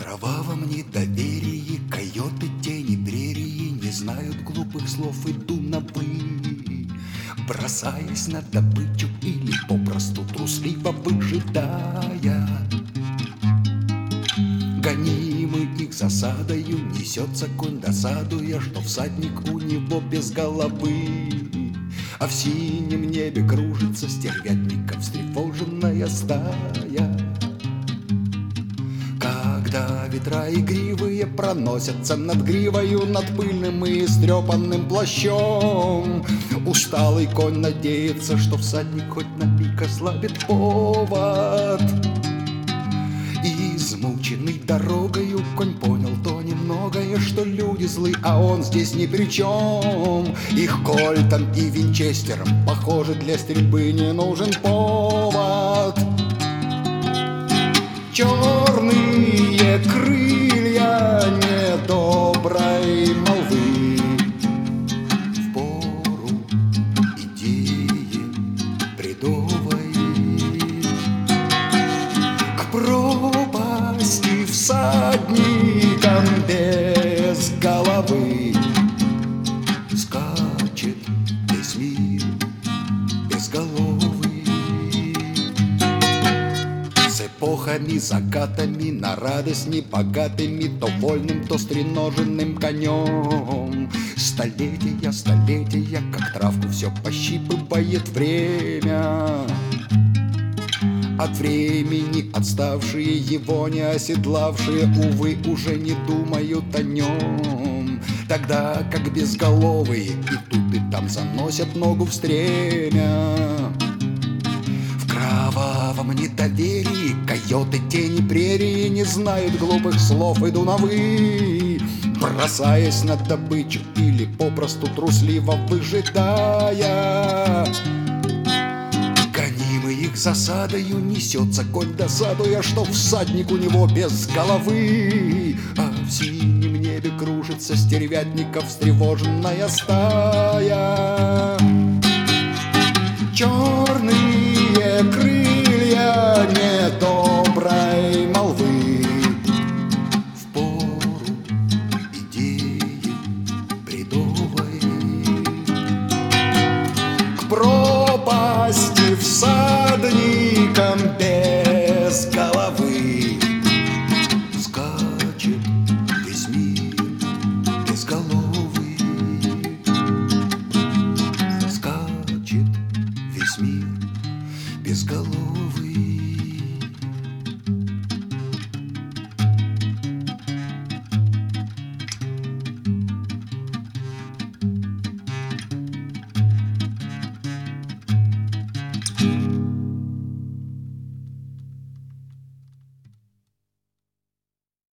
кровавом недоверии койоты, тени, прерии не знают глупых слов, иду на «вы», бросаясь на добычу или попросту трусливо выжидая. Гонимый их засадою несется конь, досадуя, что всадник у него без головы. А в синем небе кружится стервятников встревоженная стая. Когда ветра игривые проносятся над гривою, над пыльным и истрепанным плащом, усталый конь надеется, что всадник хоть на миг ослабит повод. Измученный дорогою конь понял то немногое, что люди злы, а он здесь ни при чем. Их кольтом и винчестером, похоже, для стрельбы не нужен повод. Черные крылья недоброй молвы впору идеи бредовой к пропасти всадникам без головы скачет весь мир безголовый. С эпохами, закатами, на радость небогатыми, то вольным, то стреноженным конем. Столетия, столетия, как травку все пощипывает время. От времени отставшие, его не оседлавшие, увы, уже не думают о нем. Тогда как безголовые и тут и там заносят ногу в стремя. В кровавом недоверии койоты, тени, прерии не знают глупых слов, иду на «вы», бросаясь на добычу или попросту трусливо выжидая. Гонимый их засадою несется конь, досадуя, что всадник у него без головы. А в синем небе кружится стервятников встревоженная стая. Черные крылья недоброй молвы впору идеи бредовой к пропасти всадникам без головы скачет весь мир безголовый. Скачет весь мир безголовый.